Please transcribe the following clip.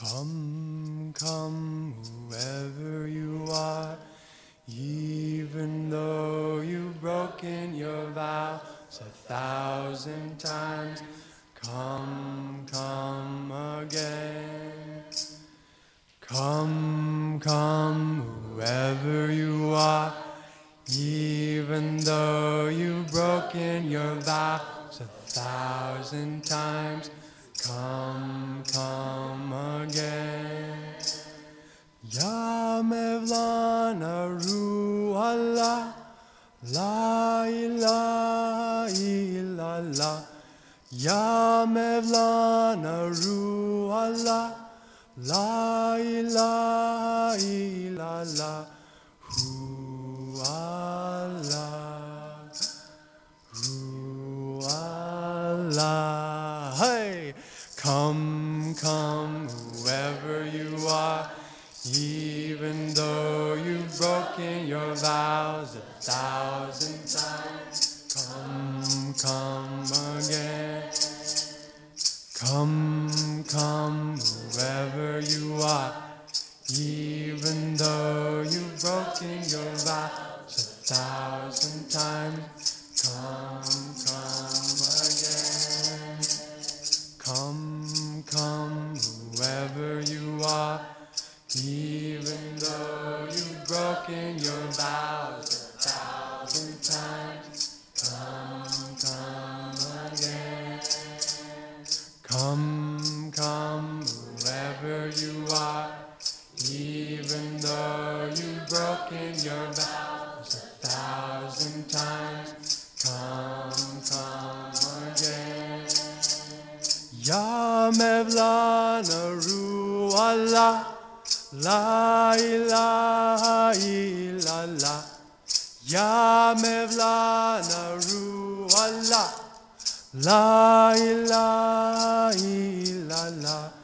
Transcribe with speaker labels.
Speaker 1: Come, come, whoever you are, even though you've broken your vows 1,000 times, come, come again. Come, come, whoever you are, even though you've broken your vows 1,000 times, come, come again. Ya Mevlana Ruhallah, La ilaha illallah. Ya Mevlana Ruhallah, La ilaha illallah. Hu Allah, Hu Allah. Hey, come, come, whoever you are, even though you've broken your vows 1,000 times, come, come again. Come, come, whoever you are, even though you've broken your vows 1,000 times, come, come again. Come, come, whoever you are, even though you've broken your vows 1,000 times, come, come again. Come, come, whoever you are, even though you've broken your vows 1,000 times, come, come again. Ya Mevlana Ruhallah, La ilaha illallah. Ya Mevlana Ruhallah, La ilaha illallah.